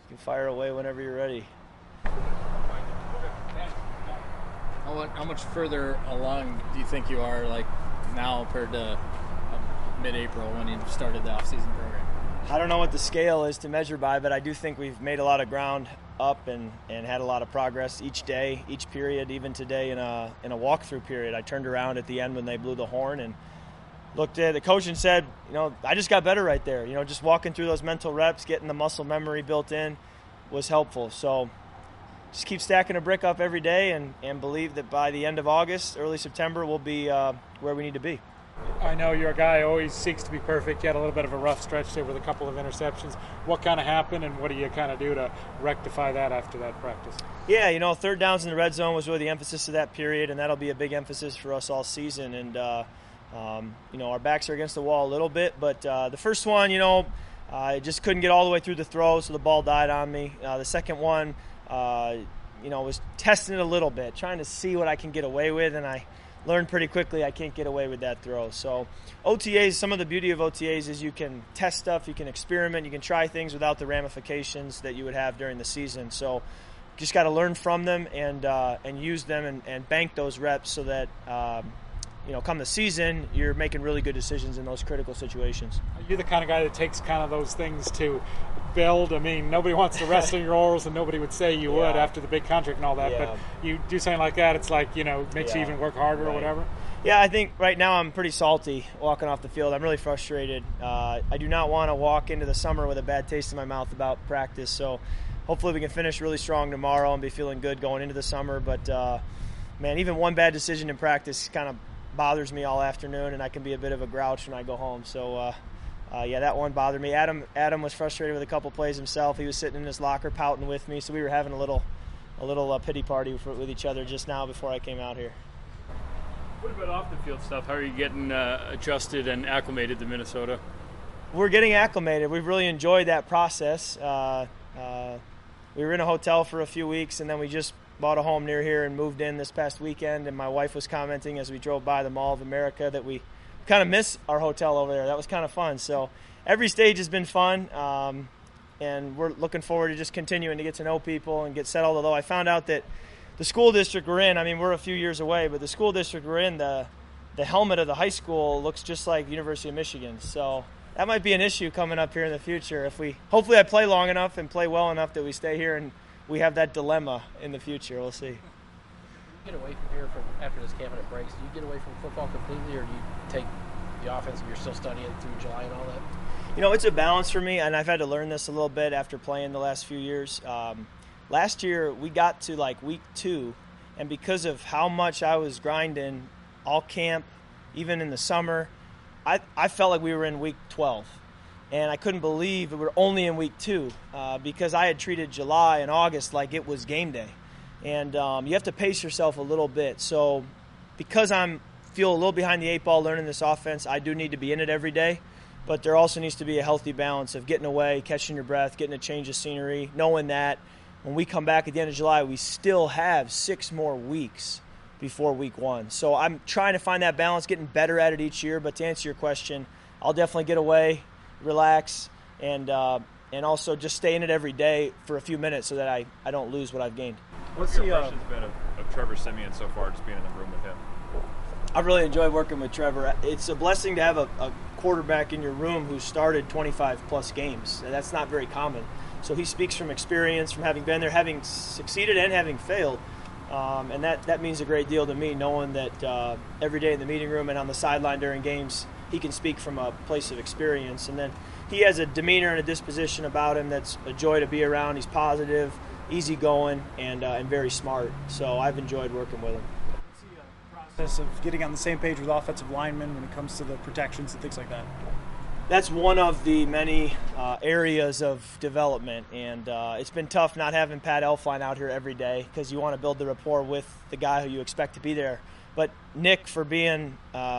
can fire away whenever you're ready. How much further along do you think you are, like, now compared to mid-April when you started the off-season program? I don't know what the scale is to measure by, but I do think we've made a lot of ground up and had a lot of progress each day, each period, even today in a walkthrough period. I turned around at the end when they blew the horn and looked at the coach and said, I just got better right there. Just walking through those mental reps, getting the muscle memory built in was helpful. So just keep stacking a brick up every day and believe that by the end of August, early September, we'll be where we need to be. I know you're a guy who always seeks to be perfect. You had a little bit of a rough stretch there with a couple of interceptions. What kind of happened, and what do you kind of do to rectify that after that practice? Yeah, third downs in the red zone was really the emphasis of that period, and that'll be a big emphasis for us all season. And, our backs are against the wall a little bit, but the first one, I just couldn't get all the way through the throw, so the ball died on me. The second one, was testing it a little bit, trying to see what I can get away with, and I learned pretty quickly I can't get away with that throw. So OTAs, some of the beauty of OTAs is you can test stuff, you can experiment, you can try things without the ramifications that you would have during the season. So just got to learn from them and use them and bank those reps so that come the season, you're making really good decisions in those critical situations. Are you the kind of guy that takes kind of those things to build? I mean, nobody wants to rest on your laurels, and nobody would say you would after the big contract and all that. Yeah. But you do something like that, it's like, makes you even work harder or whatever. Yeah, I think right now I'm pretty salty walking off the field. I'm really frustrated. I do not want to walk into the summer with a bad taste in my mouth about practice. So hopefully we can finish really strong tomorrow and be feeling good going into the summer. But, even one bad decision in practice kind of bothers me all afternoon, and I can be a bit of a grouch when I go home. So, that one bothered me. Adam was frustrated with a couple plays himself. He was sitting in his locker pouting with me, so we were having a little pity party with each other just now before I came out here. What about off the field stuff? How are you getting adjusted and acclimated to Minnesota? We're getting acclimated. We've really enjoyed that process. We were in a hotel for a few weeks, and then we just bought a home near here and moved in this past weekend. And my wife was commenting as we drove by the Mall of America that we kind of miss our hotel over there. That was kind of fun. So every stage has been fun, and we're looking forward to just continuing to get to know people and get settled. Although I found out that the school district we're in, we're a few years away, but the school district we're in, the helmet of the high school looks just like University of Michigan. So that might be an issue coming up here in the future. Hopefully I play long enough and play well enough that we stay here and we have that dilemma in the future. We'll see. You get away from here after this camp and it breaks, do you get away from football completely, or do you take the offense and you're still studying through July and all that? It's a balance for me, and I've had to learn this a little bit after playing the last few years. Last year, we got to week 2, and because of how much I was grinding all camp, even in the summer, I felt like we were in week 12. And I couldn't believe we were only in week 2 because I had treated July and August like it was game day. And you have to pace yourself a little bit. So because I feel a little behind the 8 ball learning this offense, I do need to be in it every day. But there also needs to be a healthy balance of getting away, catching your breath, getting a change of scenery, knowing that when we come back at the end of July, we still have 6 more weeks before week 1. So I'm trying to find that balance, getting better at it each year. But to answer your question, I'll definitely get away, relax, and also just stay in it every day for a few minutes so that I don't lose what I've gained. What's your impressions been of Trevor Siemian so far, just being in the room with him? I've really enjoyed working with Trevor. It's a blessing to have a quarterback in your room who started 25-plus games. That's not very common. So he speaks from experience, from having been there, having succeeded and having failed. And that means a great deal to me, knowing that every day in the meeting room and on the sideline during games, he can speak from a place of experience. And then he has a demeanor and a disposition about him that's a joy to be around. He's positive, easygoing, and very smart. So I've enjoyed working with him. What's the process of getting on the same page with offensive linemen when it comes to the protections and things like that? That's one of the many areas of development, and it's been tough not having Pat Elflein out here every day because you want to build the rapport with the guy who you expect to be there. But Nick, for being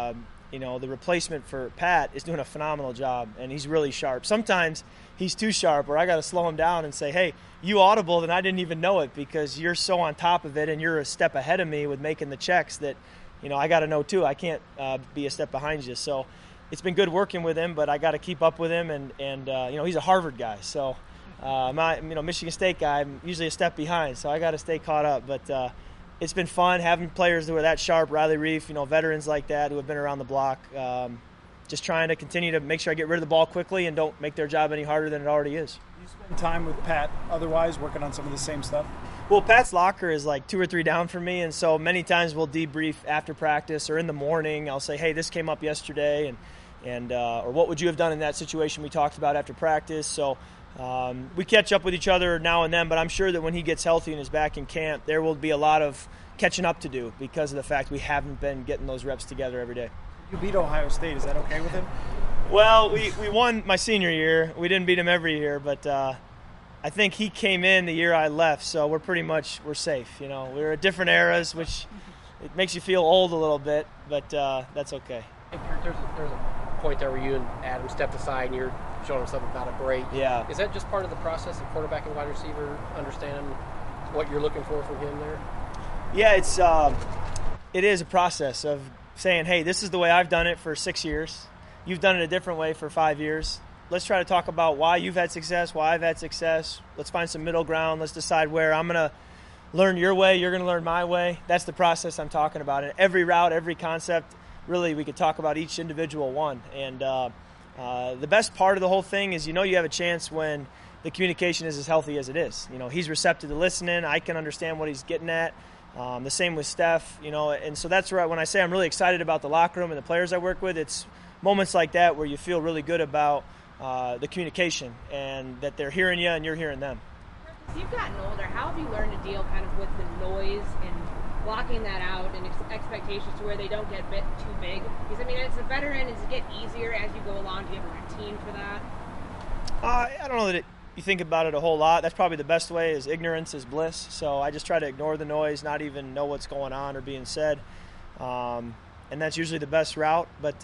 the replacement for Pat, is doing a phenomenal job, and he's really sharp. Sometimes he's too sharp where I got to slow him down and say, hey, you audibled and I didn't even know it because you're so on top of it and you're a step ahead of me with making the checks that, I got to know too. I can't be a step behind you. So it's been good working with him, but I got to keep up with him, and he's a Harvard guy. So Michigan State guy, I'm usually a step behind, so I got to stay caught up. But it's been fun having players who are that sharp, Riley Reef, veterans like that who have been around the block. Just trying to continue to make sure I get rid of the ball quickly and don't make their job any harder than it already is. You spend time with Pat otherwise working on some of the same stuff? Well, Pat's locker is like 2 or 3 down from me, and so many times we'll debrief after practice or in the morning. I'll say, hey, this came up yesterday, or what would you have done in that situation we talked about after practice. So we catch up with each other now and then, but I'm sure that when he gets healthy and is back in camp, there will be a lot of catching up to do because of the fact we haven't been getting those reps together every day. You beat Ohio State. Is that okay with him? Well, we won my senior year. We didn't beat him every year, but I think he came in the year I left, so we're safe. We're at different eras, which it makes you feel old a little bit, but that's okay. There's a point there where you and Adam stepped aside and you're showing him something about a break. Yeah. Is that just part of the process of quarterback and wide receiver understanding what you're looking for from him there? Yeah, it is a process of saying, hey, this is the way I've done it for 6 years. You've done it a different way for 5 years. Let's try to talk about why you've had success, why I've had success. Let's find some middle ground. Let's decide where I'm going to learn your way, you're going to learn my way. That's the process I'm talking about. And every route, every concept, really we could talk about each individual one. And the best part of the whole thing is you have a chance when the communication is as healthy as it is. He's receptive to listening. I can understand what he's getting at. The same with Steph, and so that's where when I say I'm really excited about the locker room and the players I work with, it's moments like that where you feel really good about the communication and that they're hearing you and you're hearing them. As you've gotten older, how have you learned to deal kind of with the noise and blocking that out and expectations to where they don't get a bit too big? Because, as a veteran, does it get easier as you go along? Do you have a routine for that? I don't know that you think about it a whole lot. That's probably the best way is ignorance is bliss. So I just try to ignore the noise, not even know what's going on or being said. And that's usually the best route. But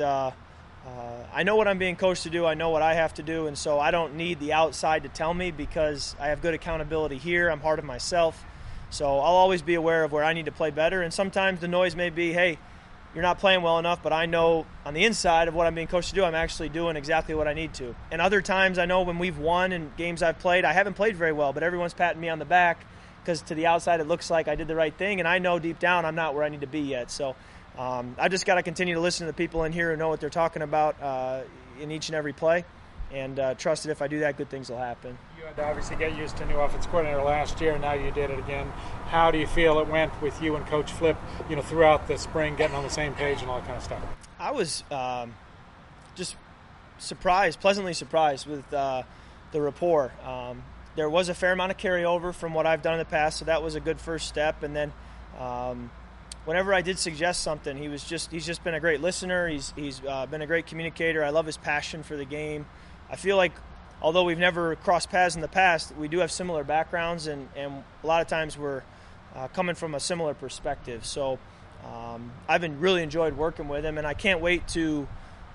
I know what I'm being coached to do. I know what I have to do. And so I don't need the outside to tell me because I have good accountability here. I'm hard on myself. So I'll always be aware of where I need to play better. And sometimes the noise may be, hey, you're not playing well enough, but I know on the inside of what I'm being coached to do, I'm actually doing exactly what I need to. And other times I know when we've won in games I've played, I haven't played very well, but everyone's patting me on the back because to the outside it looks like I did the right thing, and I know deep down I'm not where I need to be yet. So I just got to continue to listen to the people in here who know what they're talking about in each and every play, and trust that if I do that, good things will happen. You had to obviously get used to new offensive coordinator last year, and now you did it again. How do you feel it went with you and Coach Flip, throughout the spring, getting on the same page and all that kind of stuff? I was just pleasantly surprised with the rapport. There was a fair amount of carryover from what I've done in the past, so that was a good first step. And then whenever I did suggest something, he's just been a great listener. He's been a great communicator. I love his passion for the game. I feel like although we've never crossed paths in the past, we do have similar backgrounds, and a lot of times we're coming from a similar perspective. So I've really enjoyed working with him, and I can't wait to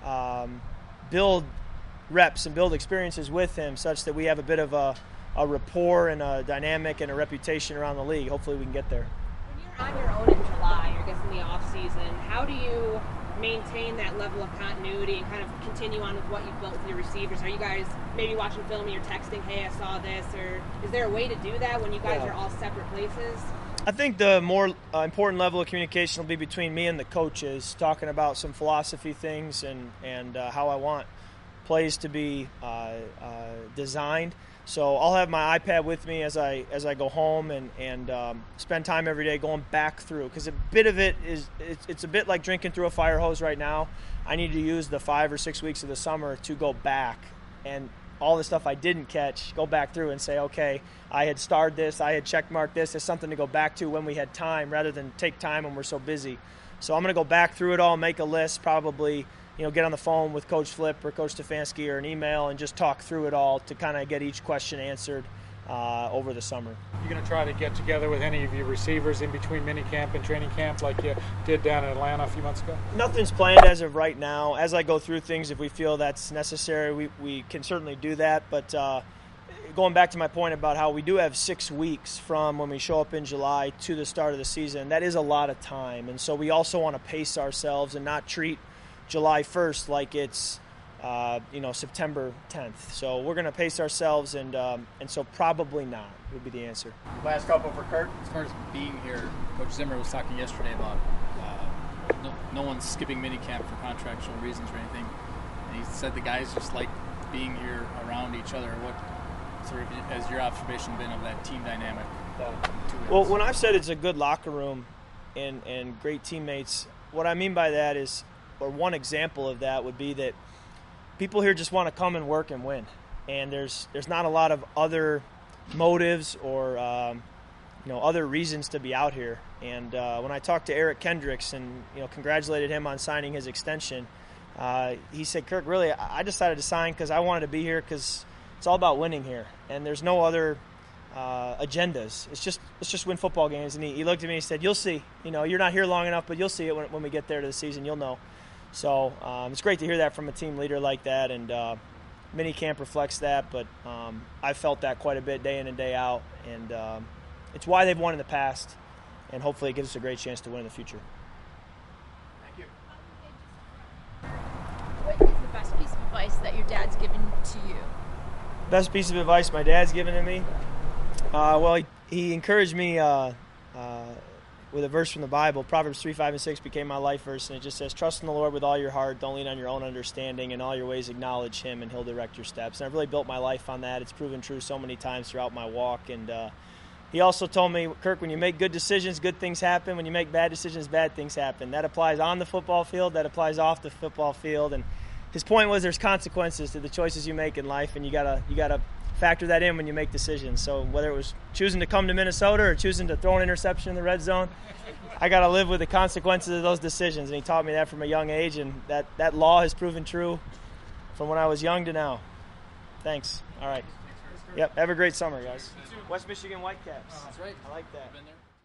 build reps and build experiences with him such that we have a bit of a rapport and a dynamic and a reputation around the league. Hopefully we can get there. When you're on your own in July, I guess in the off season, how do you maintain that level of continuity and kind of continue on with what you've built with your receivers? Are you guys maybe watching film and you're texting, hey, I saw this, or is there a way to do that when you guys are all separate places? I think the more important level of communication will be between me and the coaches, talking about some philosophy things and how I want plays to be designed. So I'll have my iPad with me as I go home and spend time every day going back through, because a bit of it is it's a bit like drinking through a fire hose right now. I need to use the 5 or 6 weeks of the summer to go back and all the stuff I didn't catch, go back through and say, okay, I had starred this, I had checkmarked this. There's something to go back to when we had time rather than take time when we're so busy. So I'm going to go back through it all, make a list, probably get on the phone with Coach Flip or Coach Stefanski or an email and just talk through it all to kind of get each question answered over the summer. You going to try to get together with any of your receivers in between minicamp and training camp like you did down in Atlanta a few months ago? Nothing's planned as of right now. As I go through things, if we feel that's necessary, we can certainly do that. But going back to my point about how we do have 6 weeks from when we show up in July to the start of the season, that is a lot of time. And so we also want to pace ourselves and not treat July 1st like it's September 10th. So we're going to pace ourselves, and so probably not would be the answer. Last couple for Kirk. As far as being here, Coach Zimmer was talking yesterday about no one's skipping minicamp for contractual reasons or anything. And he said the guys just like being here around each other. What sort of has your observation been of that team dynamic? Well, when I've said it's a good locker room and great teammates, what I mean by that is, or one example of that would be that people here just want to come and work and win. And there's not a lot of other motives or other reasons to be out here. And when I talked to Eric Kendricks and congratulated him on signing his extension, he said, Kirk, really, I decided to sign because I wanted to be here because it's all about winning here, and there's no other agendas. It's just win football games. And he looked at me and he said, "You'll see. You're not here long enough, but you'll see it when we get there to the season. You'll know." So it's great to hear that from a team leader like that, and minicamp reflects that. But I felt that quite a bit day in and day out, and it's why they've won in the past, and hopefully it gives us a great chance to win in the future. Thank you. What is the best piece of advice that your dad's given to you? Best piece of advice my dad's given to me? Well, he encouraged me with a verse from the Bible. Proverbs 3, 5, and 6 became my life verse, and it just says, "Trust in the Lord with all your heart. Don't lean on your own understanding. In all your ways acknowledge Him, and He'll direct your steps." And I've really built my life on that. It's proven true so many times throughout my walk. And he also told me, Kirk, when you make good decisions, good things happen. When you make bad decisions, bad things happen. That applies on the football field. That applies off the football field. And his point was there's consequences to the choices you make in life, and you gotta factor that in when you make decisions. So whether it was choosing to come to Minnesota or choosing to throw an interception in the red zone, I got to live with the consequences of those decisions. And he taught me that from a young age, and that law has proven true from when I was young to now. Thanks. All right. Yep. Have a great summer, guys. West Michigan Whitecaps. That's right. I like that.